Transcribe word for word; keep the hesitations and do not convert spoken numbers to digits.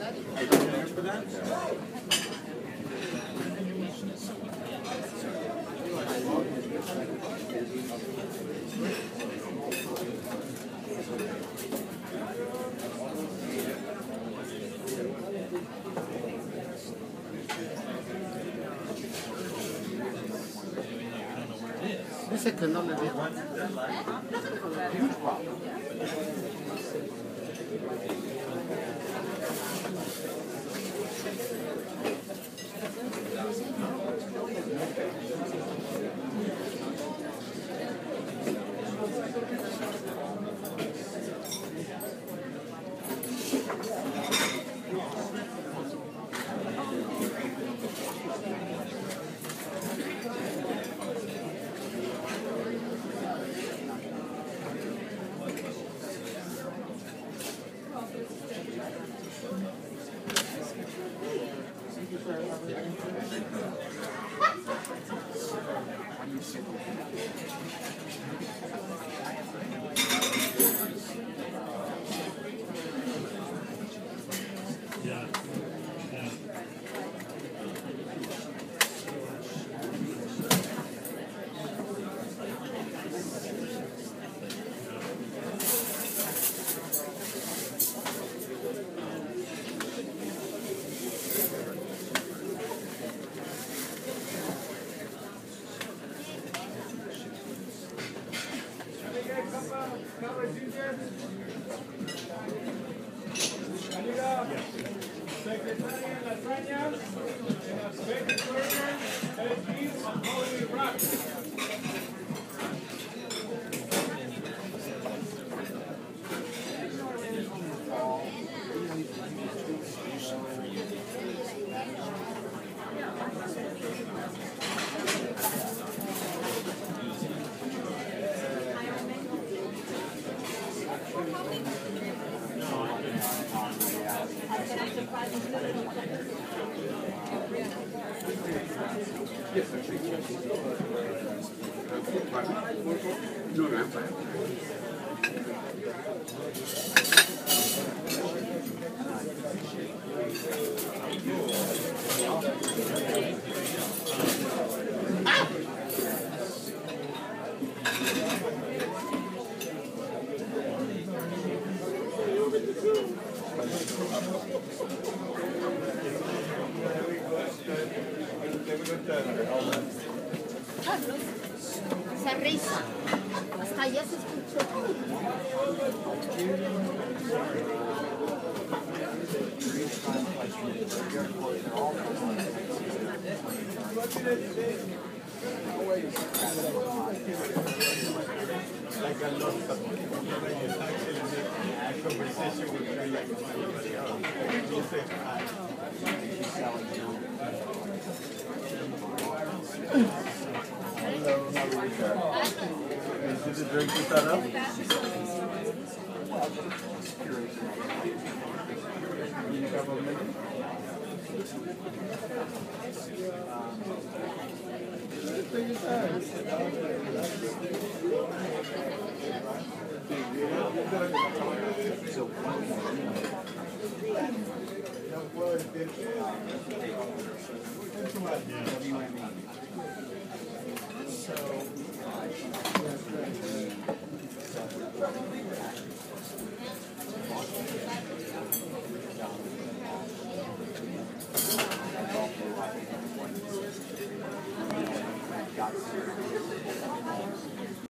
Dice que no le dijo. Esa risa, hasta allá se escuchó. Like I love something. It's actually a conversation with her like anybody else. You say hi. Hello, how are you, sir? Is this a drink to start up? Need a couple of minutes? Take your time. So